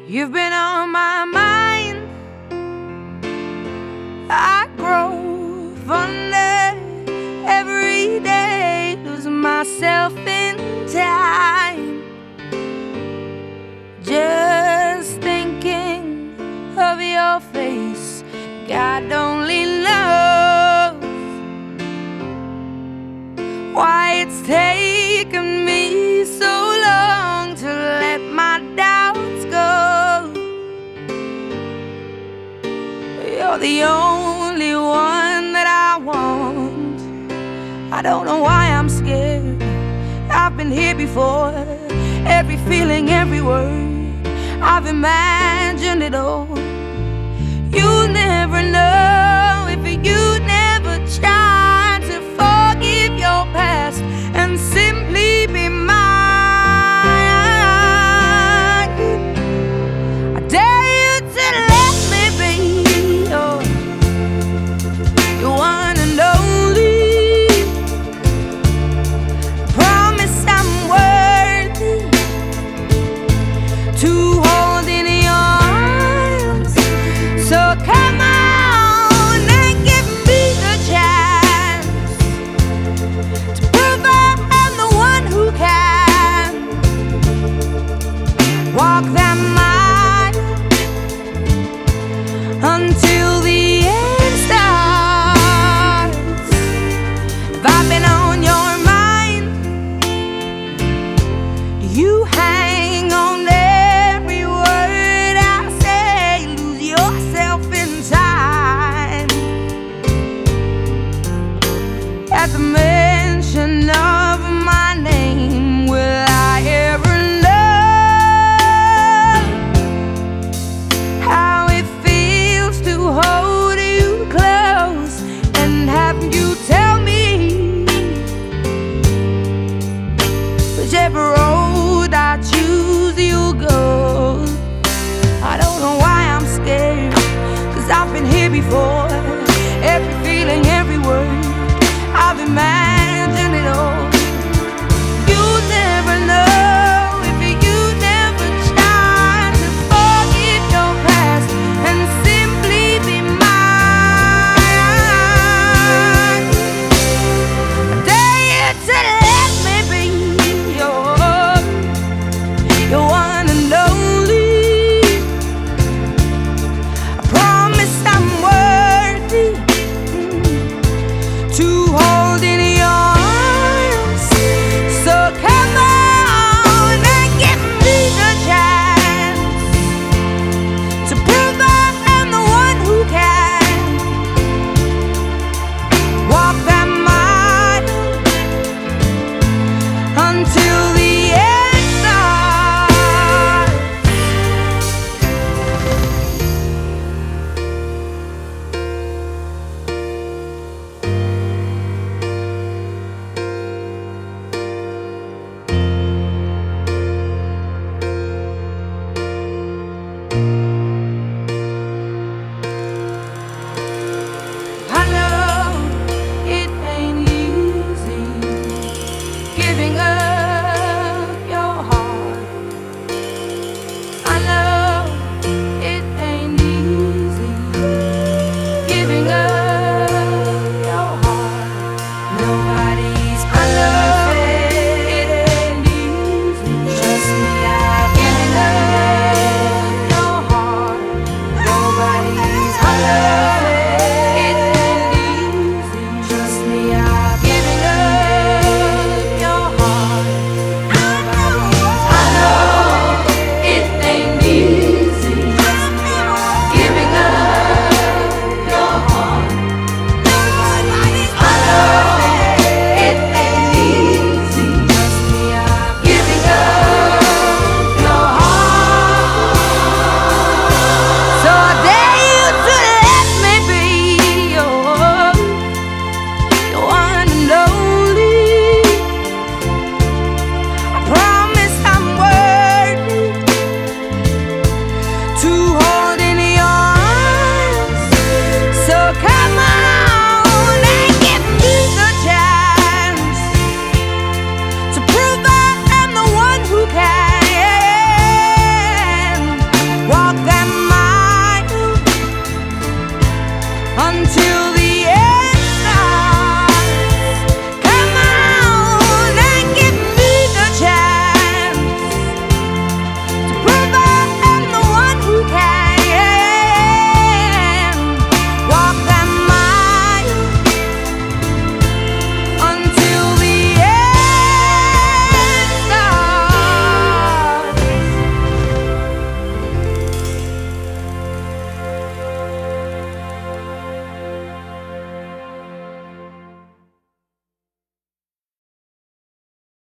You've been on my mind. I grow fonder every day, lose myself in time, just thinking of your face. God only knows why it's taken me so long to let my doubts go. You're the only one that I want. I don't know why I'm scared. I've been here before. Every feeling, every word, I've imagined it all. You'll never know if you never try to forgive your past and simply be mine. I dare you to let me be your one and only. Promise I'm worthy to hold in your arms. So come on and give me the chance to prove I'm the one who can walk that mile until the end starts. If I've been on your mind, you hang on every word I say, lose yourself in time. At the mention of my name, will I ever know how it feels to hold you close and have you tell me whichever road I choose you'll go. I don't know why I'm scared, 'cause I've been here before. Every feeling, every word, I've imagined it all. You'll never know if you never try to forgive your past and simply be mine. I dare you to let me be your one and only. I promise I'm worthy to hold